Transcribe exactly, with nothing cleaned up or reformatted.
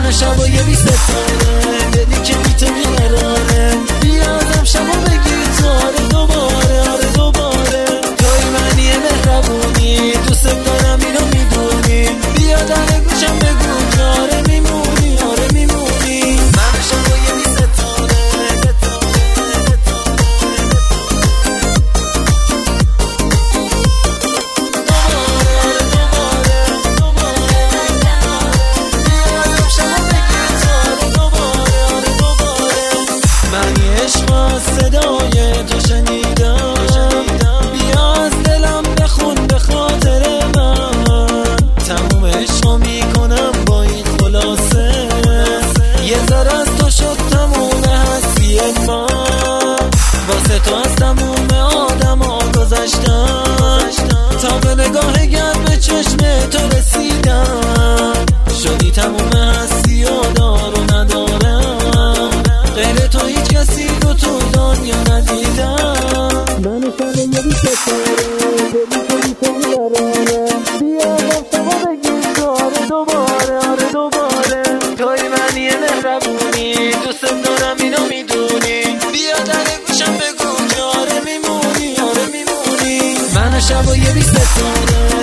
من شبای بی ستاره دلی که بی تو بیقراره بیا ازم شبا بگیر تو آره دوباره آره دوباره توی منی مهربونی دوست دارم اینو میدونی بیا در گوشم بگو که آره میمونی آره میمونی من شبای بی ستاره صدای تو شنیدم بیا از دلم بخون به خاطر من تموم عشقا میکنم با این خلاصه یه ذره از تو شد تموم هستی من واسه تو از تموم آدم ها گذشتم تا به نگاه گرم چشم تو رسیدم شدی تموم هستی و دار و ندارم غیر تو هیچ کسی رو تو دنیا ندیدم من شبه یه بی ستاره دلی که بی تو بیقراره بیا ازم شما بگیر تو آره دوباره آره دوباره توی منی مهربونی دوست دارم اینو میدونی بیا در گوشم بگو که آره میمونی آره میمونی من شبه یه بی ستاره